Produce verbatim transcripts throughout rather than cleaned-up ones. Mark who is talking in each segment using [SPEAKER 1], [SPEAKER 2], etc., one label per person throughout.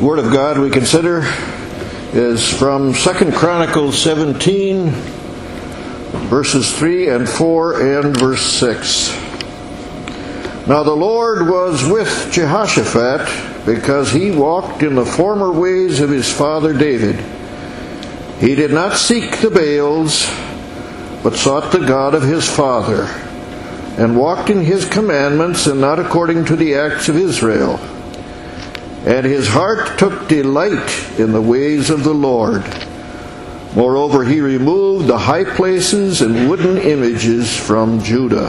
[SPEAKER 1] Word of God we consider is from Second Chronicles seventeen, verses three and four and verse six. Now the Lord was with Jehoshaphat because he walked in the former ways of his father David. He did not seek the Baals, but sought the God of his father, and walked in his commandments and not according to the acts of Israel. And his heart took delight in the ways of the Lord. Moreover, he removed the high places and wooden images from Judah.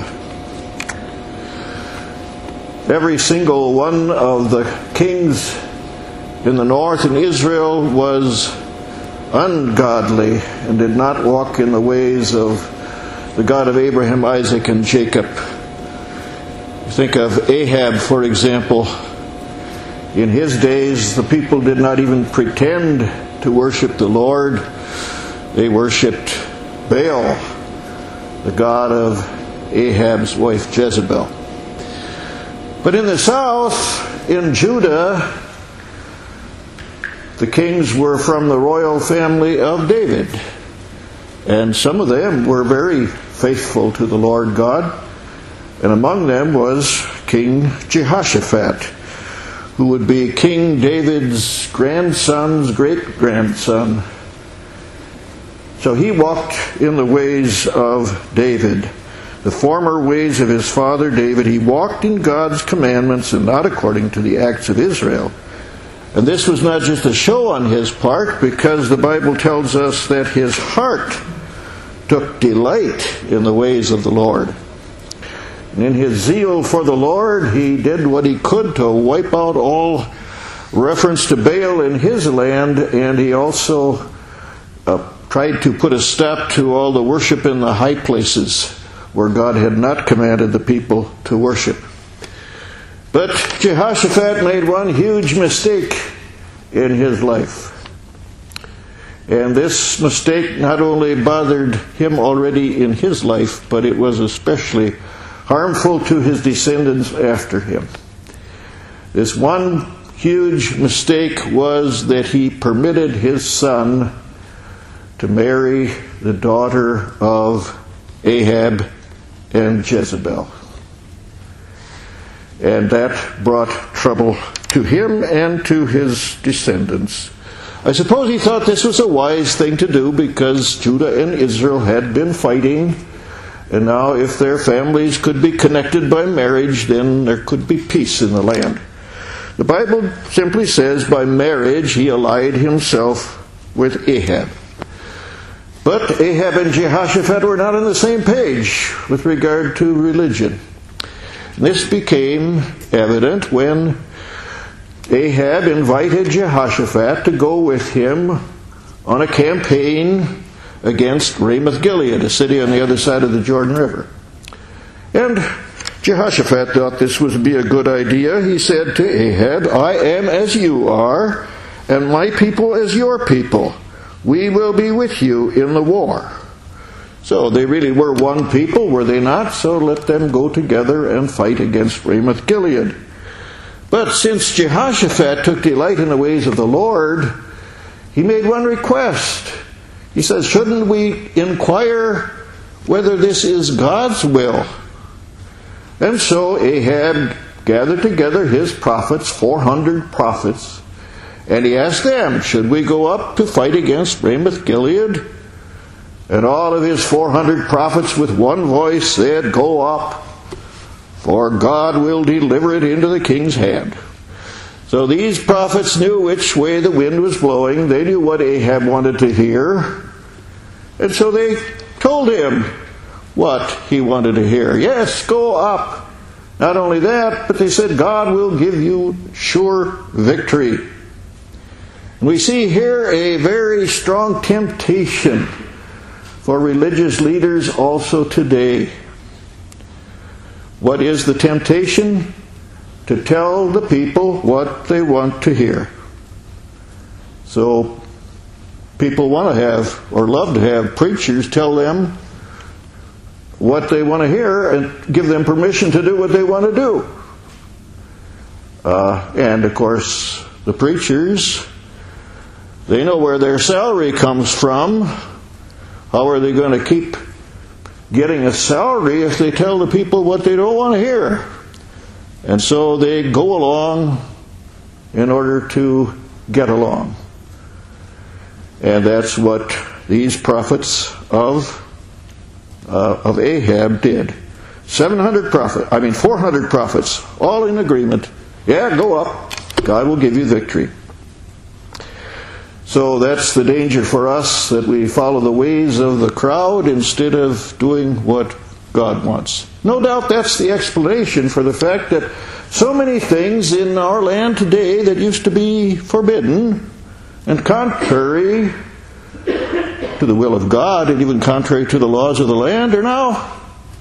[SPEAKER 1] Every single one of the kings in the north in Israel was ungodly and did not walk in the ways of the God of Abraham, Isaac, and Jacob. Think of Ahab, for example. In his days, the people did not even pretend to worship the Lord. They worshipped Baal, the god of Ahab's wife Jezebel. But in the south, in Judah, the kings were from the royal family of David. And some of them were very faithful to the Lord God. And among them was King Jehoshaphat, who would be King David's grandson's great-grandson. So he walked in the ways of David, the former ways of his father David. He walked in God's commandments and not according to the acts of Israel. And this was not just a show on his part, because the Bible tells us that his heart took delight in the ways of the Lord. And in his zeal for the Lord, he did what he could to wipe out all reference to Baal in his land, and he also uh, tried to put a stop to all the worship in the high places where God had not commanded the people to worship. But Jehoshaphat made one huge mistake in his life. And this mistake not only bothered him already in his life, but it was especially harmful to his descendants after him. This one huge mistake was that he permitted his son to marry the daughter of Ahab and Jezebel. And that brought trouble to him and to his descendants. I suppose he thought this was a wise thing to do because Judah and Israel had been fighting. And now if their families could be connected by marriage, then there could be peace in the land. The Bible simply says by marriage he allied himself with Ahab. But Ahab and Jehoshaphat were not on the same page with regard to religion. This became evident when Ahab invited Jehoshaphat to go with him on a campaign against Ramoth-Gilead, a city on the other side of the Jordan River. And Jehoshaphat thought this would be a good idea. He said to Ahab, "I am as you are, and my people as your people. We will be with you in the war." So they really were one people, were they not? So let them go together and fight against Ramoth-Gilead. But since Jehoshaphat took delight in the ways of the Lord, he made one request. He says, shouldn't we inquire whether this is God's will? And so Ahab gathered together his prophets, four hundred prophets, and he asked them, should we go up to fight against Ramoth-Gilead? And all of his four hundred prophets with one voice said, go up, for God will deliver it into the king's hand. So these prophets knew which way the wind was blowing. They knew what Ahab wanted to hear. And so they told him what he wanted to hear. Yes, go up. Not only that, but they said, God will give you sure victory. And we see here a very strong temptation for religious leaders also today. What is the temptation? To tell the people what they want to hear. So people want to have, or love to have, preachers tell them what they want to hear and give them permission to do what they want to do. Uh, and of course, the preachers. They know where their salary comes from. How are they going to keep getting a salary if they tell the people what they don't want to hear? And so they go along in order to get along. And that's what these prophets of uh, of Ahab did. seven hundred prophets, I mean four hundred prophets, all in agreement. Yeah, go up. God will give you victory. So that's the danger for us, that we follow the ways of the crowd instead of doing what God wants. No doubt that's the explanation for the fact that so many things in our land today that used to be forbidden and contrary to the will of God and even contrary to the laws of the land are now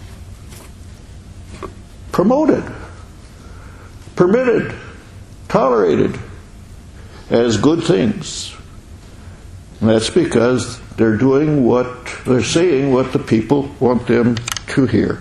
[SPEAKER 1] promoted, permitted, tolerated as good things. And that's because they're doing what, they're saying what the people want them to hear.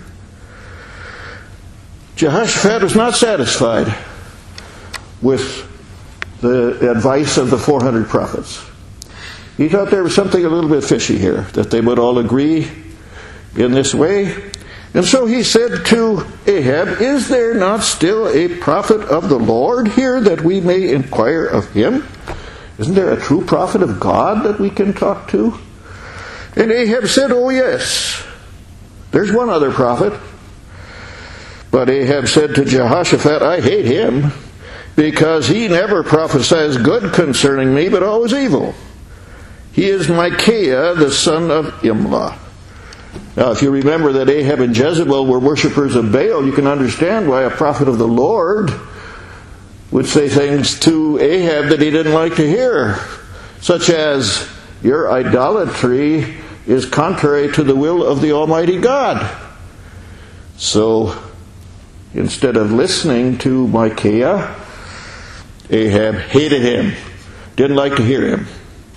[SPEAKER 1] Jehoshaphat was not satisfied with the advice of the four hundred prophets. He thought there was something a little bit fishy here, that they would all agree in this way. And so he said to Ahab, "Is there not still a prophet of the Lord here, that we may inquire of him? Isn't there a true prophet of God that we can talk to?" And Ahab said, "Oh yes, there's one other prophet." But Ahab said to Jehoshaphat, "I hate him, because he never prophesies good concerning me, but always evil. He is Micaiah, the son of Imlah." Now, if you remember that Ahab and Jezebel were worshippers of Baal, you can understand why a prophet of the Lord would say things to Ahab that he didn't like to hear, such as, "Your idolatry is contrary to the will of the Almighty God." So, instead of listening to Micaiah, Ahab hated him, didn't like to hear him.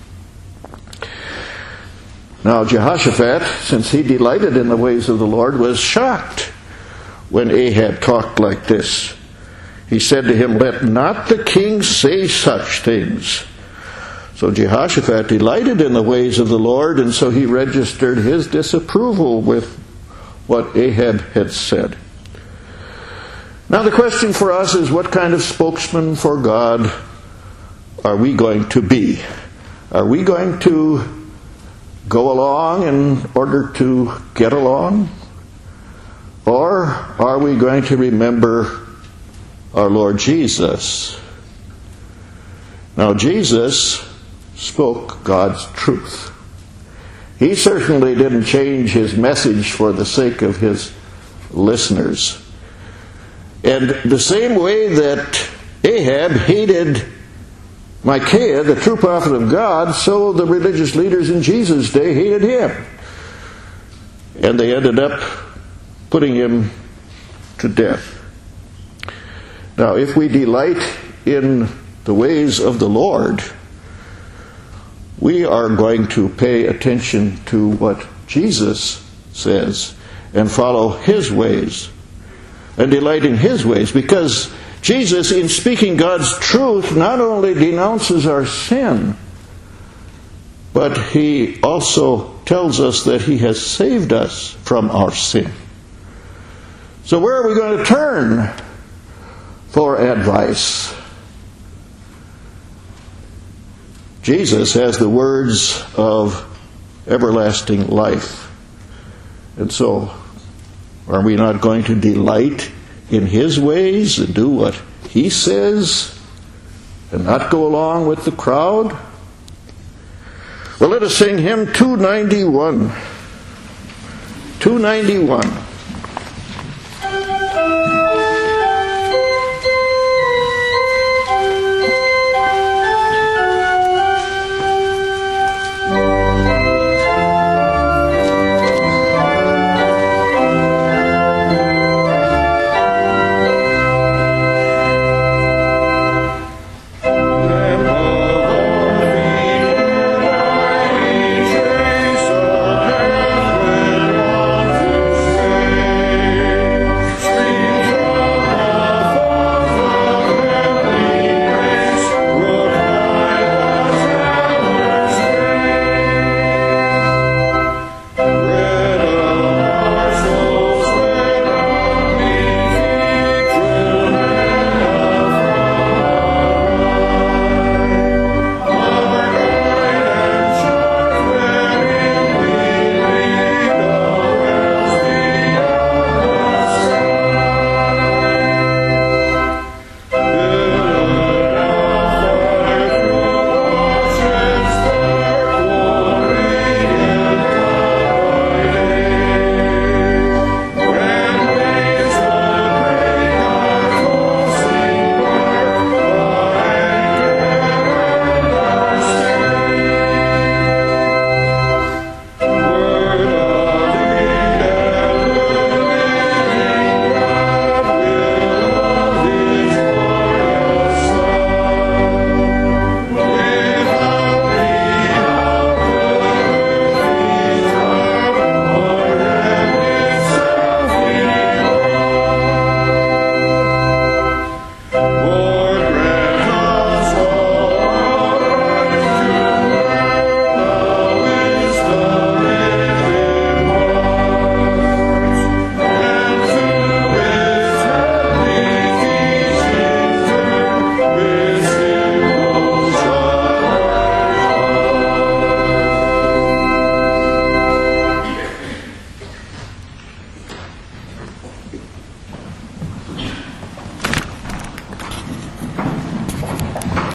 [SPEAKER 1] Now Jehoshaphat, since he delighted in the ways of the Lord, was shocked when Ahab talked like this. He said to him, "Let not the king say such things." So Jehoshaphat delighted in the ways of the Lord, and so he registered his disapproval with what Ahab had said. Now the question for us is, what kind of spokesman for God are we going to be? Are we going to go along in order to get along? Or are we going to remember our Lord Jesus? Now Jesus spoke God's truth. He certainly didn't change his message for the sake of his listeners. And the same way that Ahab hated Micaiah, the true prophet of God, so the religious leaders in Jesus' day hated him. And they ended up putting him to death. Now, if we delight in the ways of the Lord, we are going to pay attention to what Jesus says and follow his ways and delight in his ways, because Jesus, in speaking God's truth, not only denounces our sin, but he also tells us that he has saved us from our sin. So where are we going to turn for advice? Jesus has the words of everlasting life. And so, are we not going to delight in his ways and do what he says and not go along with the crowd? Well, let us sing hymn two ninety-one. two ninety-one.